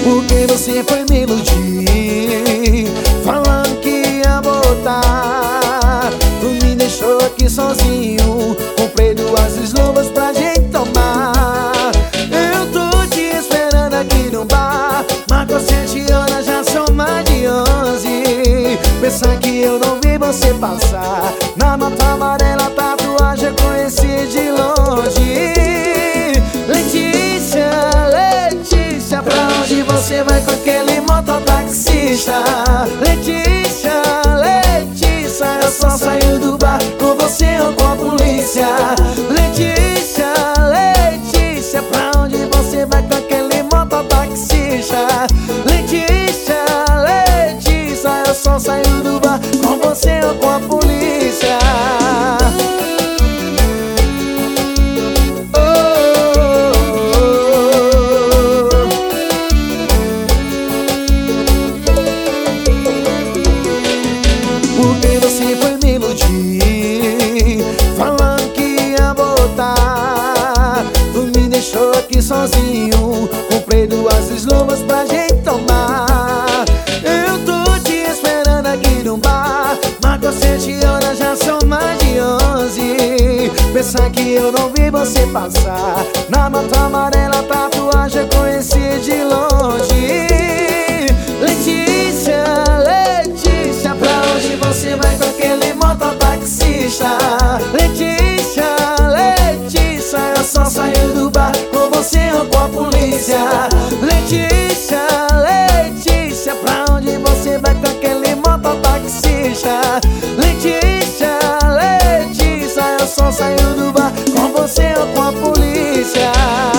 Porque você foi me iludir, falando que ia voltar. Tu me deixou aqui sozinho, comprei 2 Slows pra gente tomar. Eu tô te esperando aqui no bar, marcou 7 horas, já são mais de 11. Pensa que eu não vi você passar, na mata amarela tatuagem eu conheci de longe. Letícia, Letícia, pra onde você vai com aquele mototaxista? Letícia, Letícia, eu só saio do bar com você ou com a polícia. Letícia, Letícia, pra onde você vai com aquele mototaxista? Letícia, Letícia, eu só saio do bar com você ou com a polícia. Porque você foi me iludir, falando que ia voltar. Tu me deixou aqui sozinho, comprei 2 Slows pra gente tomar. Eu tô te esperando aqui no bar, marcou 7 horas, já são mais de 11. Pensa que eu não vi você passar, na mata amarela tatuagem eu conheci de longe. Letícia, Letícia, pra onde você vai com aquele mototaxista? Letícia, Letícia, eu só saio do bar com você ou com a polícia. Letícia, Letícia, pra onde você vai com aquele mototaxista? Letícia, Letícia, eu só saio do bar com você ou com a polícia.